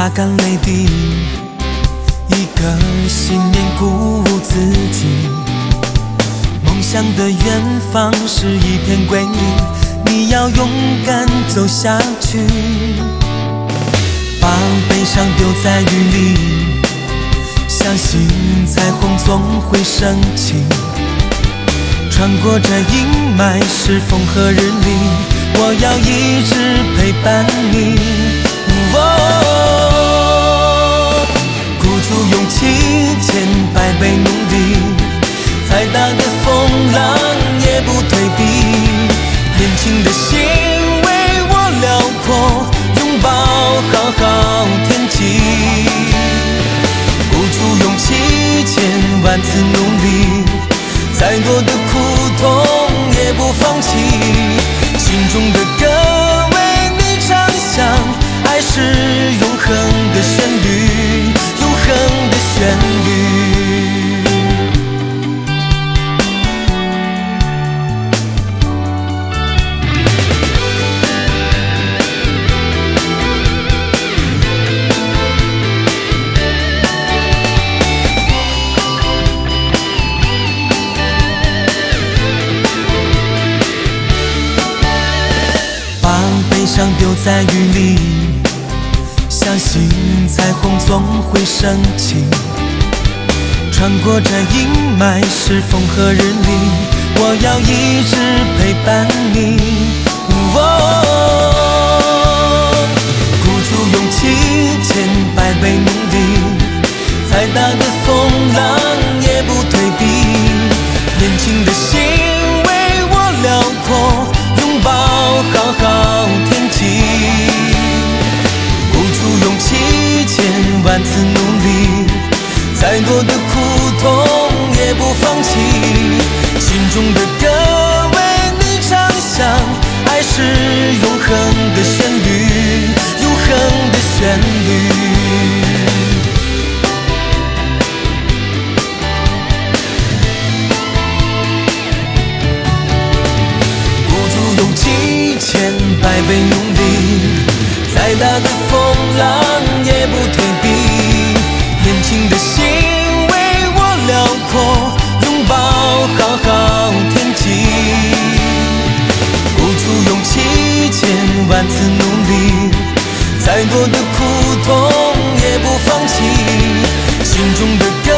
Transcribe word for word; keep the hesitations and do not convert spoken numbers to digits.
擦干泪滴，一个信念鼓舞自己。梦想的远方是一片归隐，你要勇敢走下去，把悲伤丢在雨里，相信彩虹总会升起。穿过这阴霾是风和日丽，我要一直陪伴你。哦，鼓足勇气，千百倍努力，再大的风浪也不退避。年轻的心为我辽阔，拥抱好好天气。鼓足勇气，千万次努力，再多的苦痛也不放弃。心中的歌为你唱响，爱是永恒的旋律，永恒的旋律。丢在雨里，相信彩虹总会升起。穿过这阴霾是风和日丽，我要一直陪伴你。哦，鼓足勇气，千百倍努力，再大的风浪也不退避。年轻的心为我辽阔，拥抱好好天气。鼓足勇气，千万次努力，再多的苦痛也不放弃。心中的歌为你唱响，爱是永恒的旋律，永恒的旋律。千百倍努力，再大的风浪也不退避。年轻的心为我辽阔，拥抱好好天气。鼓足勇气，千万次努力，再多的苦痛也不放弃。心中的歌